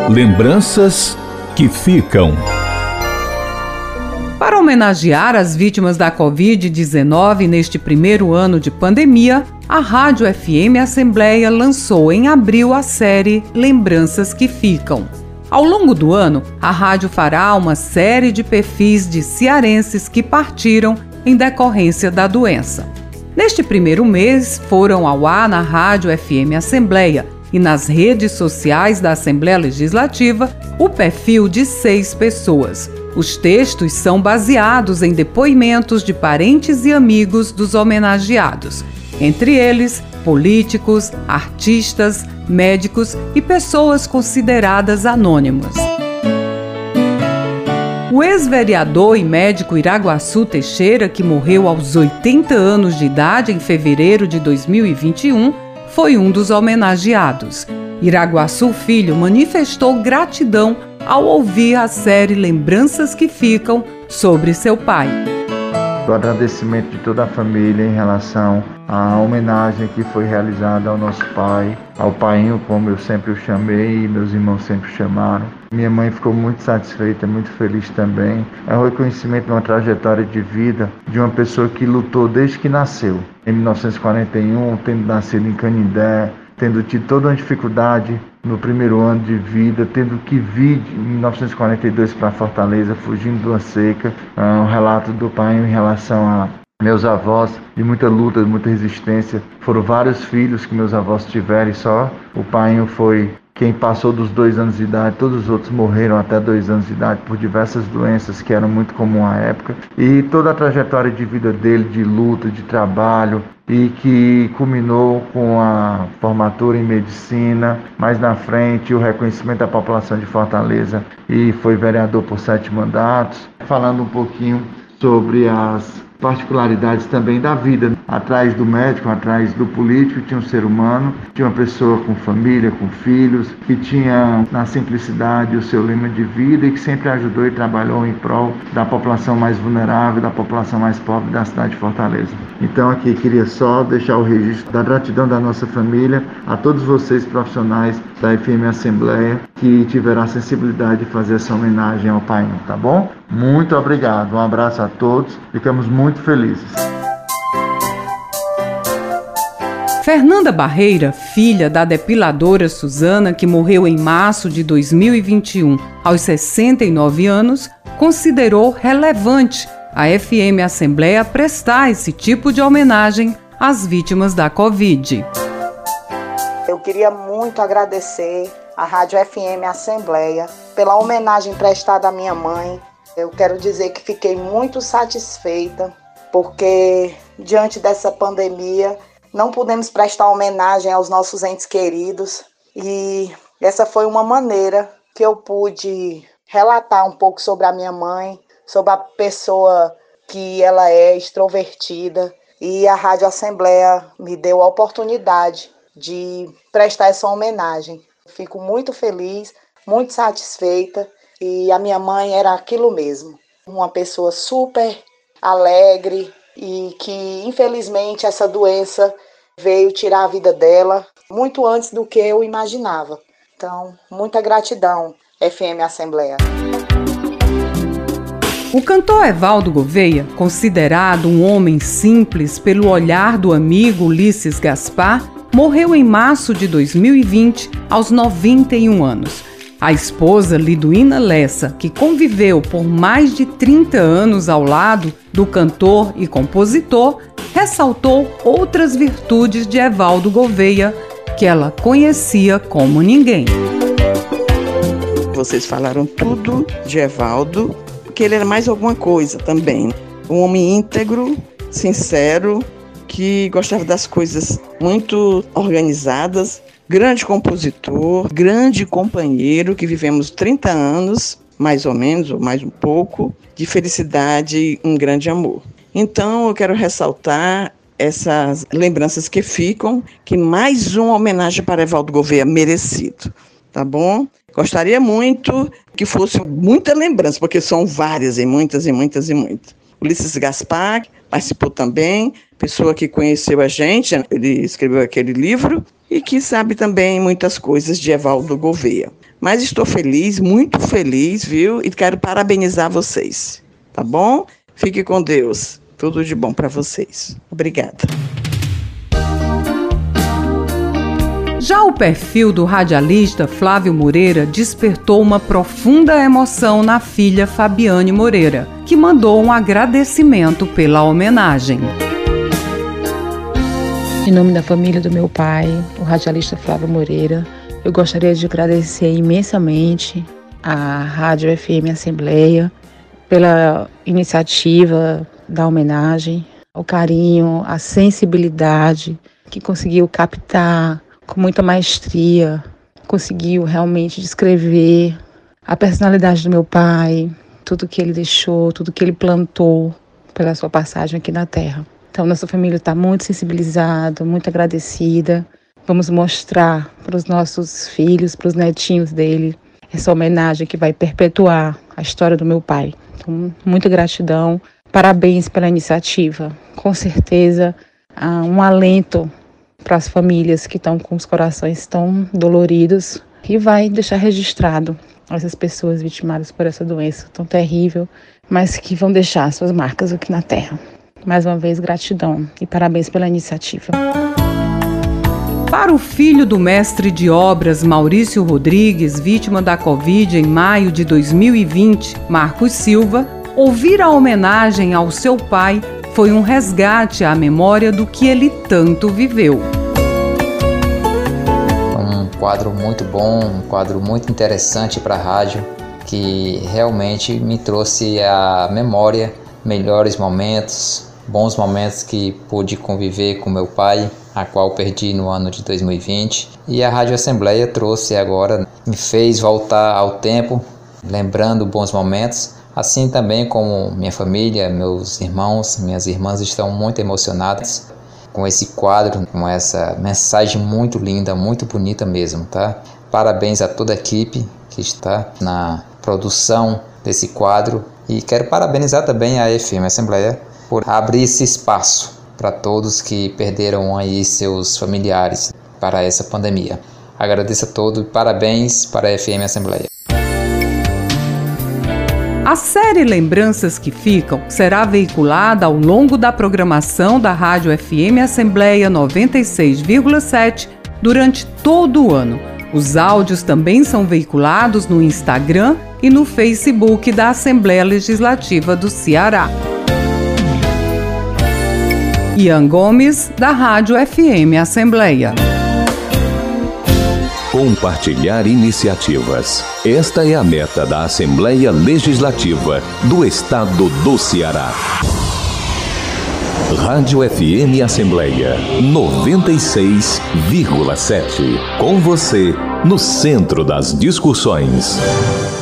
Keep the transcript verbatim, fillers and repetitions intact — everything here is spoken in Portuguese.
Lembranças que ficam. Para homenagear as vítimas da covid dezenove neste primeiro ano de pandemia, a Rádio F M Assembleia lançou em abril a série Lembranças que Ficam. Ao longo do ano, a rádio fará uma série de perfis de cearenses que partiram em decorrência da doença. Neste primeiro mês, foram ao ar na Rádio F M Assembleia e nas redes sociais da Assembleia Legislativa o perfil de seis pessoas. Os textos são baseados em depoimentos de parentes e amigos dos homenageados, entre eles políticos, artistas, médicos e pessoas consideradas anônimas. O ex-vereador e médico Iraguaçu Teixeira, que morreu aos oitenta anos de idade em fevereiro de dois mil e vinte e um, foi um dos homenageados. Iraguaçu Filho manifestou gratidão ao ouvir a série Lembranças que Ficam sobre seu pai. O agradecimento de toda a família em relação à homenagem que foi realizada ao nosso pai, ao painho, como eu sempre o chamei e meus irmãos sempre o chamaram. Minha mãe ficou muito satisfeita, muito feliz também. É um reconhecimento de uma trajetória de vida de uma pessoa que lutou desde que nasceu. Em mil novecentos e quarenta e um, tendo nascido em Canindé, tendo tido toda uma dificuldade no primeiro ano de vida, tendo que vir em mil novecentos e quarenta e dois para Fortaleza, fugindo de uma seca. Uh, um relato do pai em relação a meus avós, de muita luta, de muita resistência. Foram vários filhos que meus avós tiveram e só o pai foi quem passou dos dois anos de idade. Todos os outros morreram até dois anos de idade por diversas doenças que eram muito comuns à época. E toda a trajetória de vida dele, de luta, de trabalho, e que culminou com a formatura em medicina, mais na frente o reconhecimento da população de Fortaleza, e foi vereador por sete mandatos. Falando um pouquinho sobre as particularidades também da vida. Atrás do médico, atrás do político, tinha um ser humano, tinha uma pessoa com família, com filhos, que tinha na simplicidade o seu lema de vida e que sempre ajudou e trabalhou em prol da população mais vulnerável, da população mais pobre da cidade de Fortaleza. Então aqui queria só deixar o registro da gratidão da nossa família a todos vocês profissionais da F M Assembleia que tiveram a sensibilidade de fazer essa homenagem ao pai, tá bom? Muito obrigado, um abraço a todos, ficamos muito felizes. Fernanda Barreira, filha da depiladora Suzana, que morreu em março de dois mil e vinte e um, aos sessenta e nove anos, considerou relevante a F M Assembleia prestar esse tipo de homenagem às vítimas da Covid. Eu queria muito agradecer à Rádio F M Assembleia pela homenagem prestada à minha mãe. Eu quero dizer que fiquei muito satisfeita, porque diante dessa pandemia não pudemos prestar homenagem aos nossos entes queridos, e essa foi uma maneira que eu pude relatar um pouco sobre a minha mãe, sobre a pessoa que ela é, extrovertida, e a Rádio Assembleia me deu a oportunidade de prestar essa homenagem. Fico muito feliz, muito satisfeita, e a minha mãe era aquilo mesmo, uma pessoa super alegre e que infelizmente essa doença veio tirar a vida dela muito antes do que eu imaginava. Então, muita gratidão, F M Assembleia. O cantor Evaldo Gouveia, considerado um homem simples pelo olhar do amigo Ulisses Gaspar, morreu em março de dois mil e vinte, aos noventa e um anos. A esposa Liduína Lessa, que conviveu por mais de trinta anos ao lado do cantor e compositor, ressaltou outras virtudes de Evaldo Gouveia, que ela conhecia como ninguém. Vocês falaram tudo de Evaldo, porque ele era mais alguma coisa também. Um homem íntegro, sincero, que gostava das coisas muito organizadas, grande compositor, grande companheiro, que vivemos trinta anos, mais ou menos, ou mais um pouco, de felicidade e um grande amor. Então, eu quero ressaltar essas lembranças que ficam, que mais uma homenagem para Evaldo Gouveia merecido, tá bom? Gostaria muito que fosse muita lembrança, porque são várias e muitas e muitas e muitas. Ulisses Gaspar participou também, pessoa que conheceu a gente, ele escreveu aquele livro e que sabe também muitas coisas de Evaldo Gouveia. Mas estou feliz, muito feliz, viu? E quero parabenizar vocês, tá bom? Fique com Deus. Tudo de bom para vocês. Obrigada. Já o perfil do radialista Flávio Moreira despertou uma profunda emoção na filha Fabiane Moreira, que mandou um agradecimento pela homenagem. Em nome da família do meu pai, o radialista Flávio Moreira, eu gostaria de agradecer imensamente à Rádio F M Assembleia pela iniciativa da homenagem, o carinho, a sensibilidade que conseguiu captar com muita maestria, conseguiu realmente descrever a personalidade do meu pai, tudo que ele deixou, tudo que ele plantou pela sua passagem aqui na Terra. Então, nossa família está muito sensibilizada, muito agradecida. Vamos mostrar para os nossos filhos, para os netinhos dele, essa homenagem que vai perpetuar a história do meu pai. Então, muita gratidão, parabéns pela iniciativa. Com certeza, um alento para as famílias que estão com os corações tão doloridos e vai deixar registrado essas pessoas vitimadas por essa doença tão terrível, mas que vão deixar suas marcas aqui na Terra. Mais uma vez, gratidão e parabéns pela iniciativa. Para o filho do mestre de obras Maurício Rodrigues, vítima da Covid em maio de dois mil e vinte, Marcos Silva, ouvir a homenagem ao seu pai foi um resgate à memória do que ele tanto viveu. Um quadro muito bom, um quadro muito interessante para a rádio, que realmente me trouxe à memória melhores momentos, bons momentos que pude conviver com meu pai, a qual perdi no ano de dois mil e vinte. E a Rádio Assembleia trouxe agora, me fez voltar ao tempo, lembrando bons momentos. Assim também como minha família, meus irmãos, minhas irmãs estão muito emocionadas com esse quadro, com essa mensagem muito linda, muito bonita mesmo, tá? Parabéns a toda a equipe que está na produção desse quadro e quero parabenizar também a F M Assembleia por abrir esse espaço para todos que perderam aí seus familiares para essa pandemia. Agradeço a todos e parabéns para a F M Assembleia. A série Lembranças que Ficam será veiculada ao longo da programação da Rádio F M Assembleia noventa e seis vírgula sete durante todo o ano. Os áudios também são veiculados no Instagram e no Facebook da Assembleia Legislativa do Ceará. Ian Gomes, da Rádio F M Assembleia. Compartilhar iniciativas. Esta é a meta da Assembleia Legislativa do Estado do Ceará. Rádio F M Assembleia noventa e seis vírgula sete. Com você, no centro das discussões.